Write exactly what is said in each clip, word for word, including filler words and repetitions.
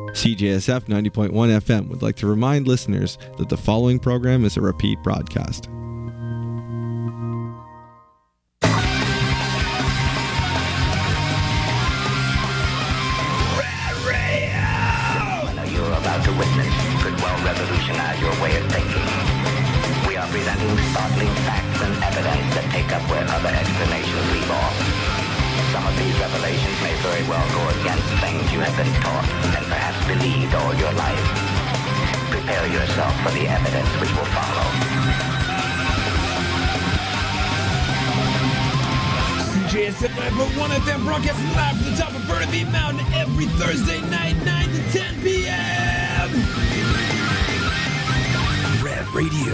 C J S F ninety point one F M would like to remind listeners that the following program is a repeat broadcast. You're about to witness could well revolutionize your way of thinking. We are presenting startling facts and evidence that take up where other explanations leave off. Some of these revelations may very well go against things you have been taught and perhaps believed all your life. Prepare yourself for the evidence which will follow. C J S F nine point one F M broadcasting live from the top of Burnaby Mountain every Thursday night, nine to ten p.m. Rad Radio.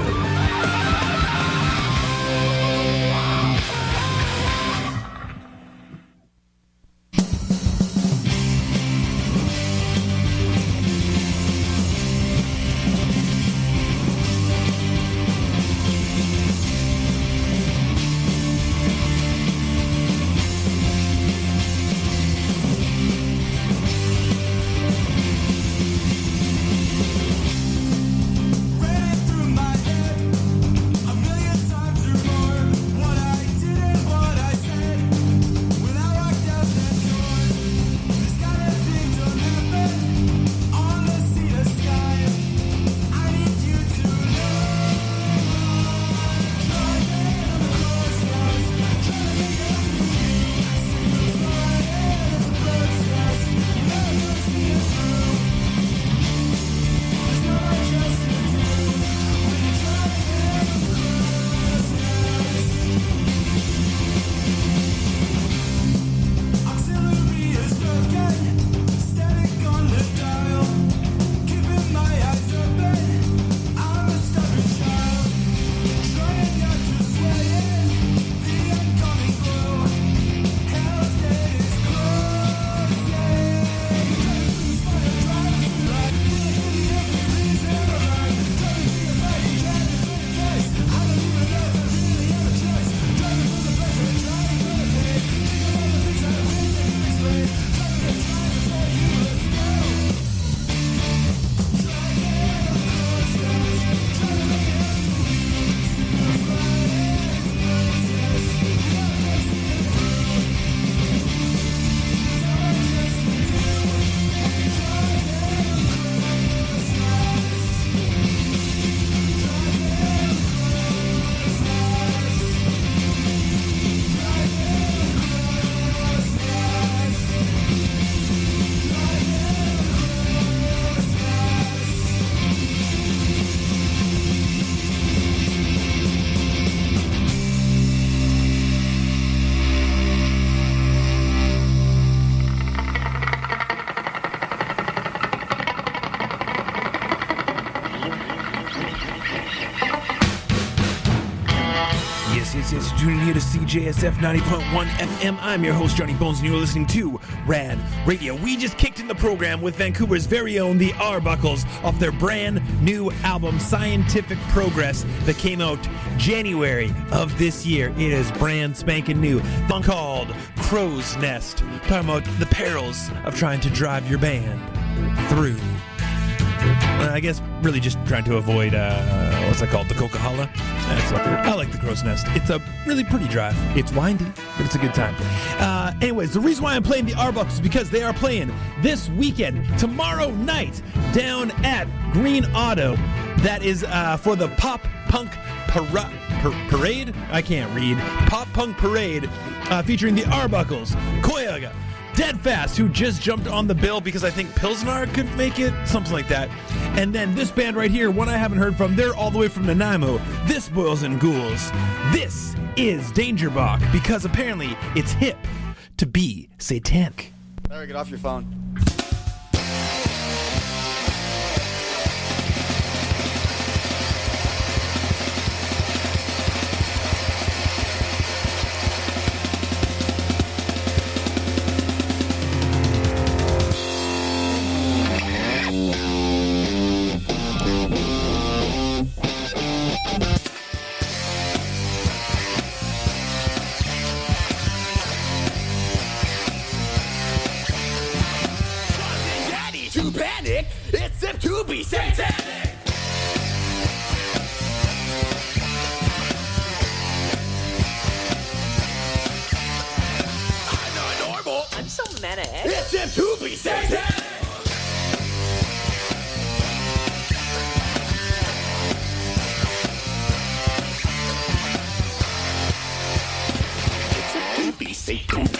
Tuning here to C J S F ninety point one F M. I'm your host, Johnny Bones, and you're listening to Rad Radio. We just kicked in the program with Vancouver's very own The Arbuckles off their brand new album, Scientific Progress, that came out January of this year. It is brand spanking new. The song called Crow's Nest, talking about the perils of trying to drive your band through. Uh, I guess really just trying to avoid, uh, what's that called, the Coca-Cola? That's what, I like the Crow's Nest. It's a really pretty drive. It's windy, but it's a good time. Uh, anyways, the reason why I'm playing the Arbuckles is because they are playing this weekend, tomorrow night, down at Green Auto. That is uh, for the Pop Punk para- par- Parade? I can't read. Pop Punk Parade, uh, featuring the Arbuckles, Koyaga, Deadfast, who just jumped on the bill because I think Pilsnar couldn't make it, something like that. And then this band right here, one I haven't heard from, they're all the way from Nanaimo. This Boils and Ghouls. This is Dangerbach, because apparently it's hip to be satanic. Larry, get off your phone. to panic. It's time to be satanic. I'm not normal. I'm so manic. It's time to be satanic. It's time to be satanic.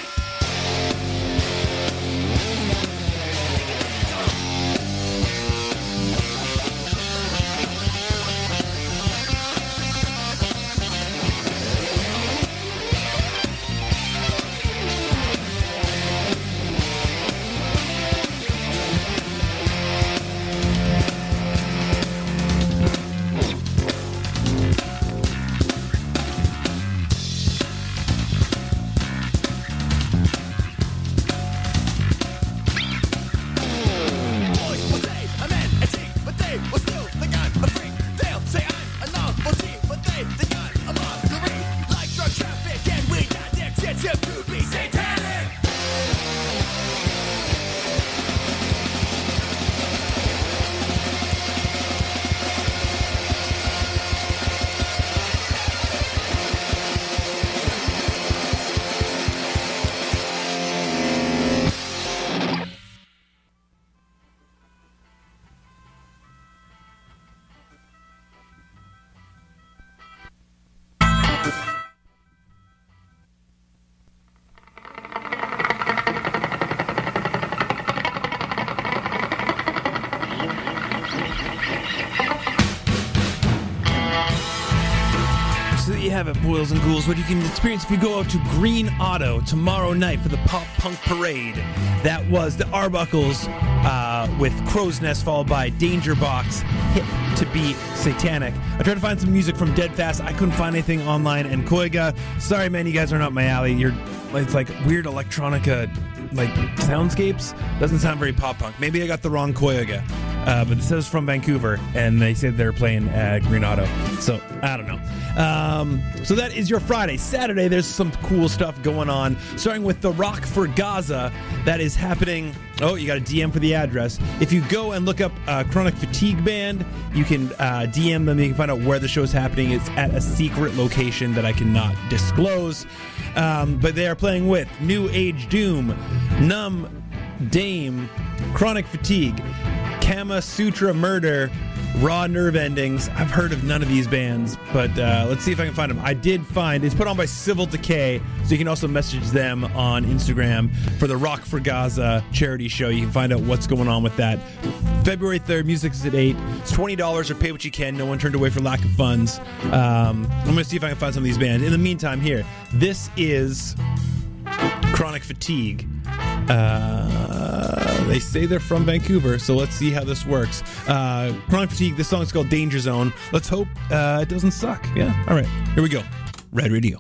Have it, boils and ghouls. What you can experience if you go out to Green Auto tomorrow night for the Pop Punk Parade. That was the Arbuckles uh, with Crow's Nest, followed by Danger Box, Hit to Be Satanic. I tried to find some music from Deadfast. I couldn't find anything online. And Koiga, sorry man, you guys are not my alley. You're it's like weird electronica, like soundscapes. Doesn't sound very pop punk. Maybe I got the wrong Koiga. Uh, but it says from Vancouver, and they said they're playing at Green Auto. So, I don't know. Um, so that is your Friday. Saturday, there's some cool stuff going on, starting with the Rock for Gaza. That is happening. Oh, you got a D M for the address. If you go and look up uh, Chronic Fatigue Band, you can uh, D M them. You can find out where the show is happening. It's at a secret location that I cannot disclose. Um, but they are playing with New Age Doom, Numb Dame, Chronic Fatigue, Kama Sutra Murder, Raw Nerve Endings. I've heard of none of these bands, but uh, let's see if I can find them. I did find, it's put on by Civil Decay, so you can also message them on Instagram for the Rock for Gaza charity show. You can find out what's going on with that. February third, music is at eight. It's twenty dollars or pay what you can. No one turned away for lack of funds. Um, I'm going to see if I can find some of these bands. In the meantime, here, this is Chronic Fatigue. Uh, they say they're from Vancouver, so let's see how this works. Uh, Chronic Fatigue, this song is called Danger Zone. Let's hope uh, it doesn't suck. Yeah, all right, here we go. Red Radio.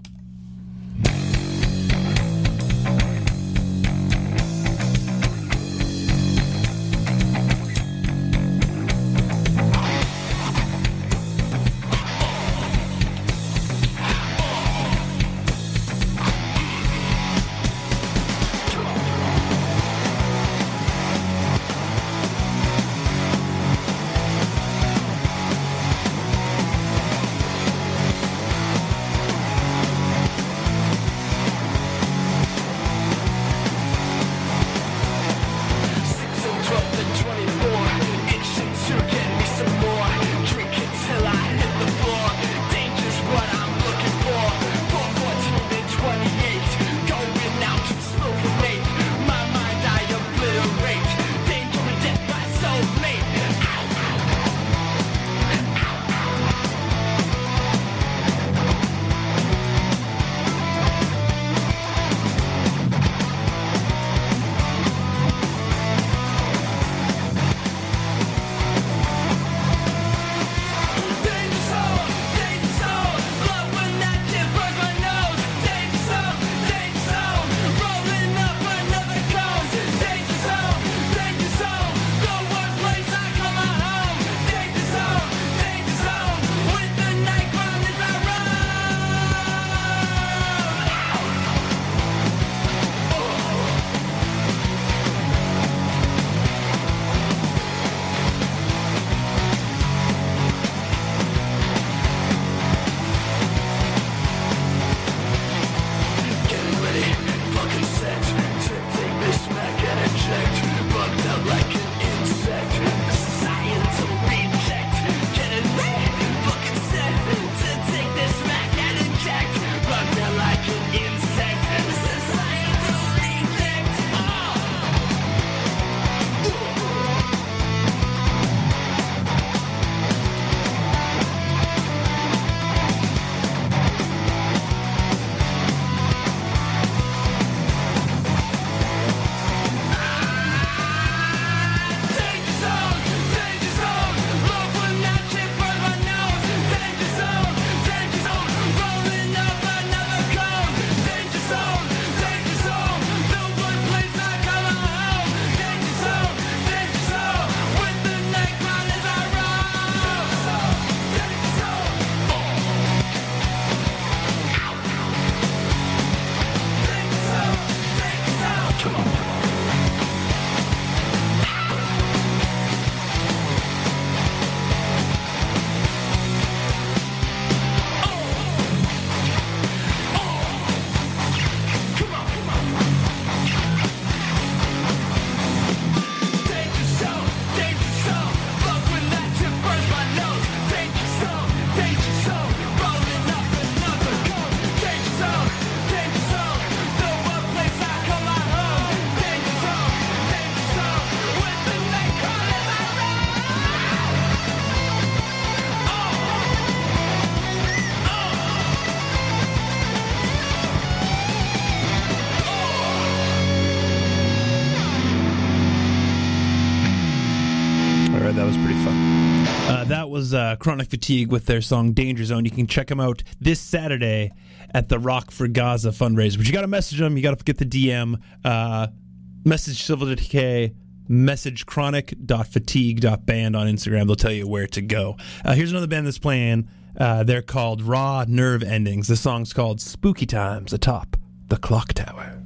Tower. That was pretty fun. Uh, that was uh, Chronic Fatigue with their song Danger Zone. You can check them out this Saturday at the Rock for Gaza fundraiser. But you got to message them. You got to get the D M. Uh, message Civil Decay. Message chronic dot fatigue dot band on Instagram. They'll tell you where to go. Uh, here's another band that's playing. Uh, they're called Raw Nerve Endings. The song's called Spooky Times Atop the Clock Tower.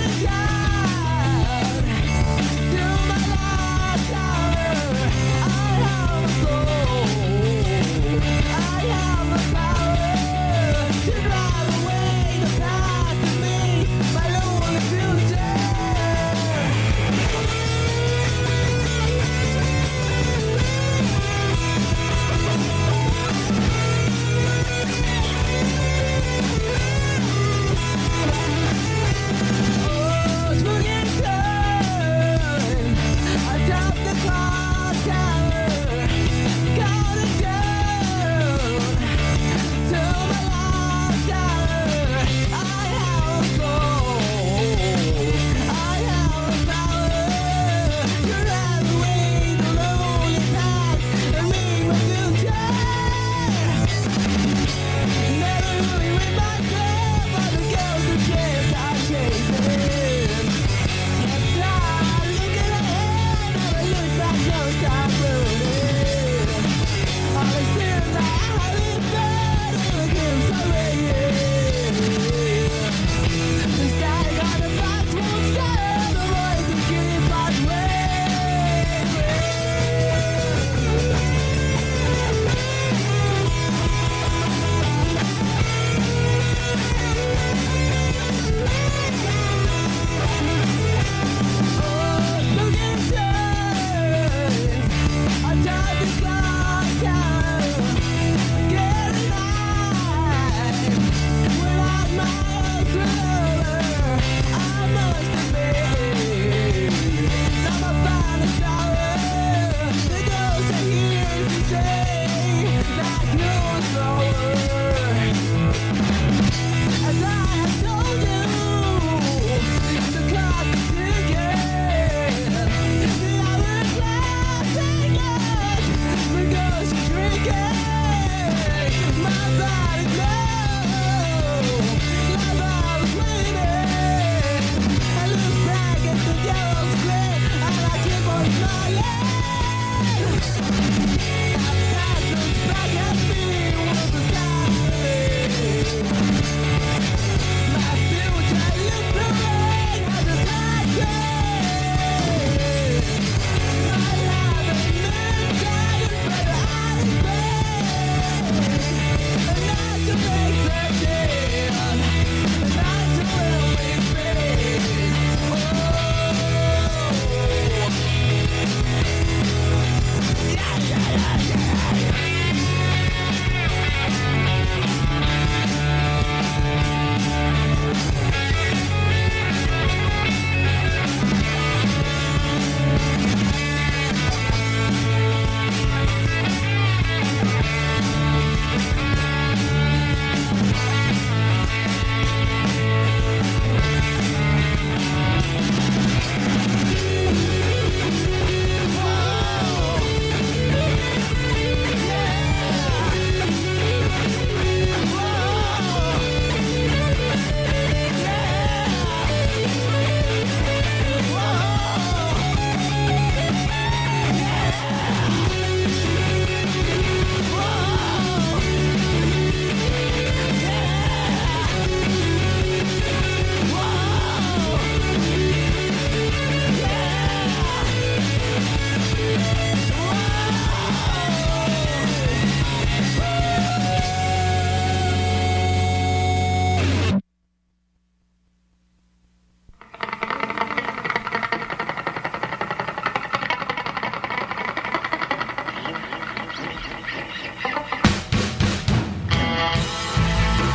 I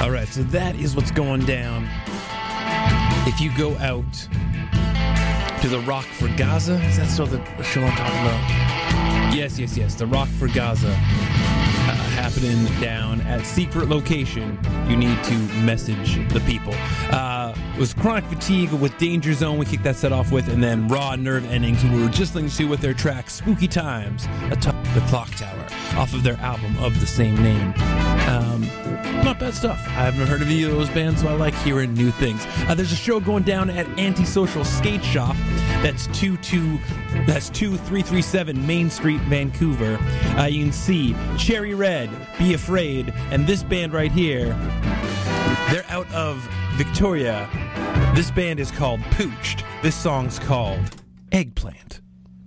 All right, so that is what's going down. If you go out to the Rock for Gaza, is that still the show I'm talking about? Yes, yes, yes, the Rock for Gaza uh, happening down at secret location. You need to message the people. Uh, it was Chronic Fatigue with Danger Zone. We kicked that set off with, and then Raw Nerve Endings, who we were just listening to with their track Spooky Times atop the Clock Tower off of their album of the same name. Um, not bad stuff. I haven't heard of any of those bands, so I like hearing new things. Uh, there's a show going down at Antisocial Skate Shop. That's two two. That's two three three seven Main Street, Vancouver. Uh, you can see Cherry Red, Be Afraid, and this band right here. They're out of Victoria. This band is called Pooched. This song's called Eggplant.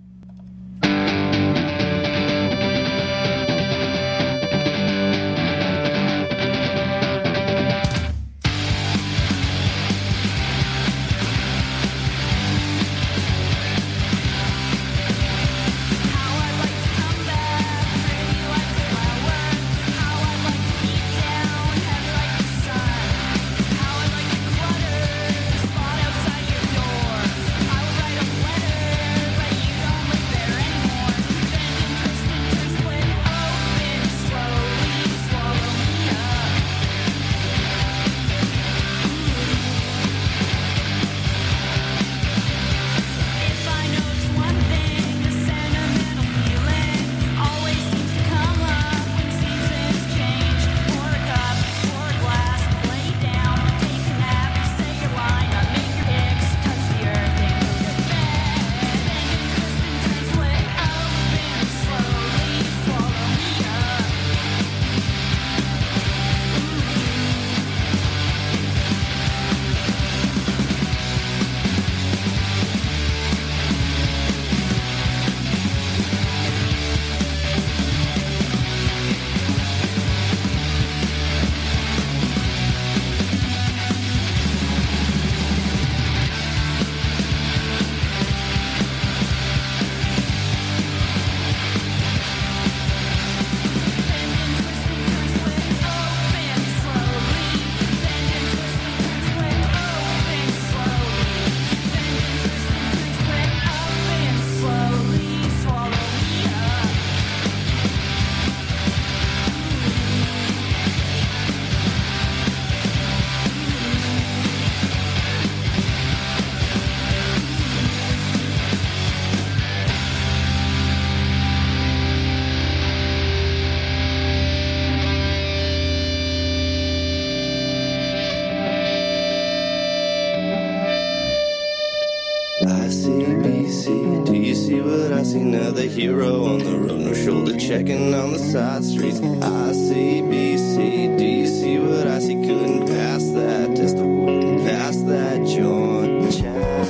Another hero on the road, no shoulder checking on the side streets. I C B C, do you see what I see? Couldn't pass that test, I wouldn't pass that joint. Chat,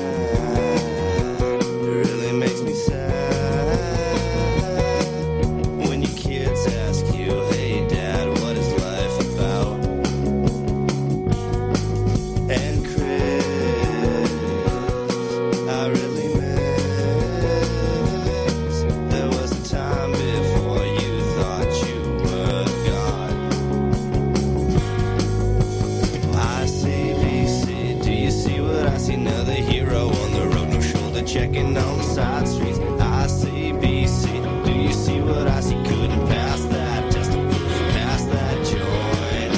it really makes me sad when your kids ask you, hey dad, what is life about? And Chris, I really time before you thought you were God. I C B C, do you see what I see? Another hero on the road, no shoulder checking on the side streets. I C B C, do you see what I see? Couldn't pass that test, pass that joint.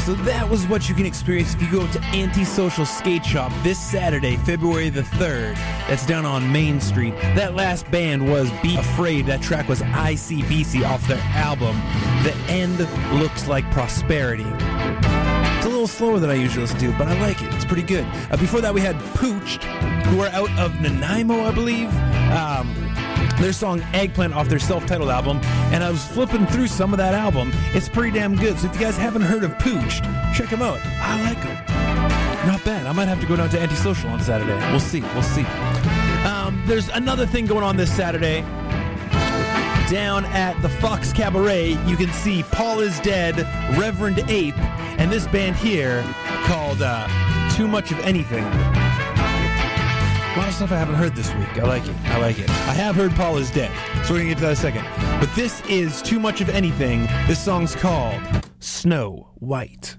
So that was what you can experience if you go to Antisocial Skate Shop this Saturday, February the third. That's down on Main Street. That last band was Be Afraid. That track was I C B C off their album, The End Looks Like Prosperity. It's a little slower than I usually listen to, but I like it. It's pretty good. Uh, before that, we had Pooched, who are out of Nanaimo, I believe. Um... Their song Eggplant off their self-titled album, and I was flipping through some of that album. It's pretty damn good, so if you guys haven't heard of Pooched, check them out. I like them. Not bad. I might have to go down to Antisocial on Saturday. We'll see. We'll see. Um, there's another thing going on this Saturday. Down at the Fox Cabaret, you can see Paul is Dead, Reverend Ape, and this band here called uh, Too Much of Anything. A lot of stuff I haven't heard this week. I like it. I like it. I have heard Paul is Dead, so we're going to get to that in a second. But this is Too Much of Anything. This song's called Snow White.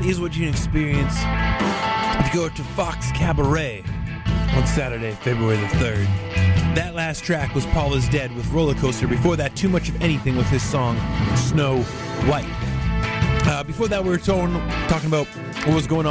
is what you can experience if you go to Fox Cabaret on Saturday, February the third. That last track was Paul is Dead with Roller Coaster. Before that, Too Much of Anything with his song Snow White. Uh, before that, we were talking, talking about what was going on